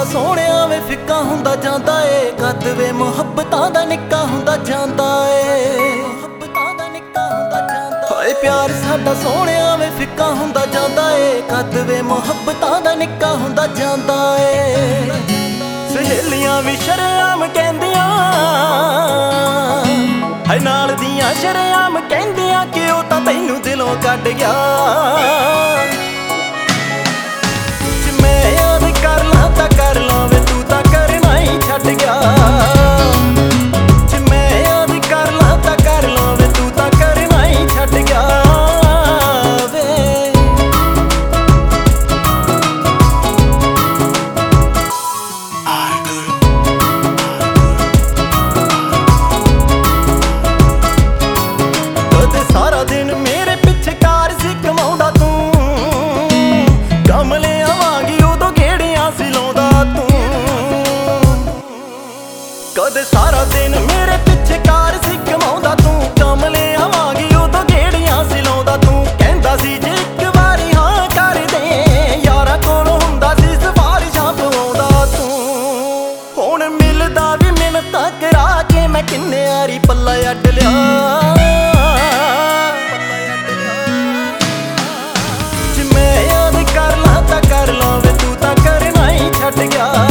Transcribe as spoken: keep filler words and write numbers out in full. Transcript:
ਸੋਹਣਿਆ ਵੇ ਫਿੱਕਾ ਹੁੰਦਾ ਜਾਂਦਾ ਏ, ਕੱਦ ਵੇ ਮੁਹੱਬਤਾਂ ਦਾ ਨਿੱਕਾ ਹੁੰਦਾ ਜਾਂਦਾ ਏ, ਮੁਹੱਬਤਾਂ ਦਾ ਨਿੱਕਾ ਹੁੰਦਾ ਜਾਂਦਾ ਏ। ਪਿਆਰ ਸਾਡਾ ਸੋਹਣਿਆ ਵੇ ਫਿੱਕਾ ਹੁੰਦਾ ਜਾਂਦਾ ਏ, ਕੱਦ ਵੇ ਮੁਹੱਬਤਾਂ ਦਾ ਨਿੱਕਾ ਹੁੰਦਾ ਜਾਂਦਾ ਏ। ਸਹੇਲੀਆਂ ਵੀ ਸ਼ਰੇਆਮ ਕਹਿੰਦੀਆਂ ਹਾਏ, ਨਾਲ ਦੀਆਂ ਸ਼ਰੇਆਮ ਕਹਿੰਦੀਆਂ ਕਿ ਉਹ ਤਾਂ ਤੈਨੂੰ ਦਿਲੋਂ ਕੱਢ ਗਿਆ। ਕਰ ਲਾਂ ਤਾਂ ਕਰ ਲਾਂ ਵੇ, ਤੂੰ ਤਾਂ ਕਰਨਾ ਹੀ ਛੱਡ ਗਿਆ। ਜੇ ਮੈਂ ਯਾਦ ਕਰ ਲਾਂ ਤਾਂ ਕਰ ਲਾਂ ਵੇ, ਤੂੰ ਤਾਂ ਕਰਨਾ ਹੀ ਛੱਡ ਗਿਆ ਵੇ। ਕਦੇ ਸਾਰਾ ਦਿਨ ਮੇਰੇ ਪਿੱਛੇ ਕਾਰ ਸੀ ਕਮਾਉਂਦਾ ਤੂੰ, ਕਮਲੇ ਕਦੇ ਸਾਰਾ ਦਿਨ ਮੇਰੇ ਪਿੱਛੇ ਕਾਰ ਸੀ ਕਮਾਉਂਦਾ ਤੂੰ, ਕਮਲੇ ਆਵਾਂਗੀ ਉਦੋਂ ਗੇੜੀਆਂ ਸੀ ਲਾਉਂਦਾ ਤੂੰ। ਕਹਿੰਦਾ ਸੀ ਜੇ ਇੱਕ ਵਾਰੀ ਹਾਂ ਕਰ ਦੇ, ਯਾਰਾਂ ਕੋਲੋਂ ਹੁੰਦਾ ਸੀ ਸਿਫਾਰਿਸ਼ਾਂ ਪਵਾਉਂਦਾ ਤੂੰ। ਹੁਣ ਮਿਲਦਾ ਵੀ ਮਿੰਨਤਾਂ ਕਰਾ ਕੇ ਮੈਂ ਕਿੰਨੇ ਵਾਰੀ ਪੱਲਾ ਅੱਡ ਲਿਆ। ਜੇ ਮੈਂ ਯਾਦ ਕਰ ਲਾਂ ਤਾਂ ਕਰ ਲਾਂ ਵੇ, ਤੂੰ ਤਾਂ ਕਰਨਾ ਹੀ ਛੱਡ ਗਿਆ।